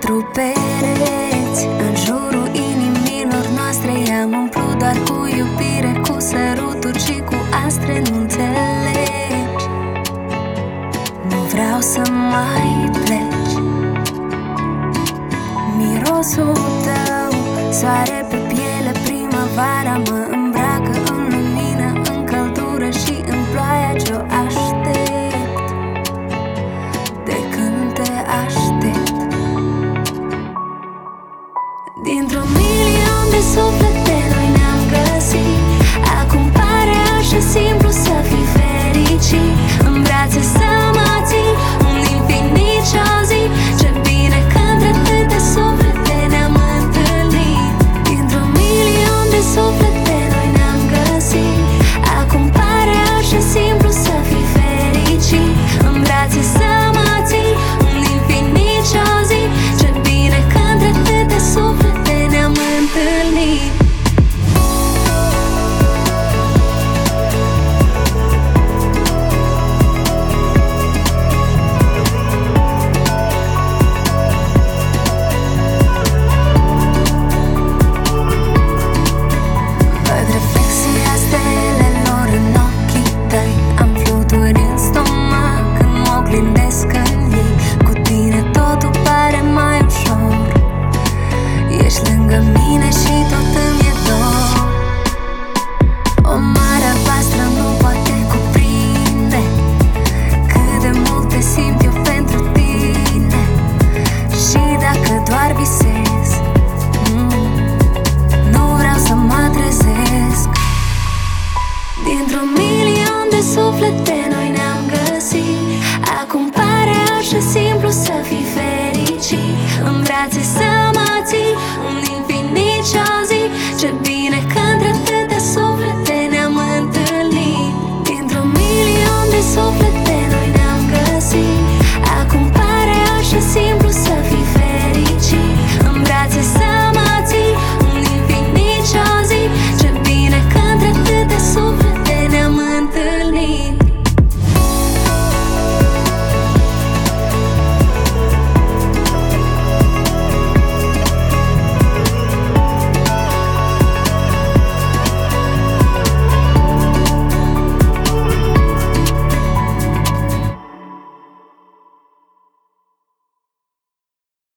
patru pereți în jurul inimilor noastre, i-am umplut doar cu iubire, cu săruturi și cu astre. Nu înțelegi, nu vreau să mai pleci. Mirosul tău, soare pe piele, primăvara mă îmbracă în lumină, în căldură și în ploaia ce-o aștept. De când te aștept, dintr-un milion de suflete noi ne-am găsit. Acum pare așa simplu să fii fericit, în brațe să mă ții, un infinit și o zi. Ce bine că între atâtea suflete ne-am întâlnit. Dintr-un milion de suflete noi ne-am găsit. Acum pare așa simplu să fii fericit, în brațe să mă ții, un infinit și o zi. Ce bine că între atâtea suflete ne-am întâlnit. Văd reflexia stelelor în ochii tăi, am fluturi în stomac când mă oglindesc în ei. Cu tine totul pare mai ușor, ești lângă mine și tot îmi e dor. O mare albastră nu poate cuprinde cât de multe simt eu pentru tine. Și dacă doar visez, nu vreau să mă trezesc. Dintr-un milion de suflete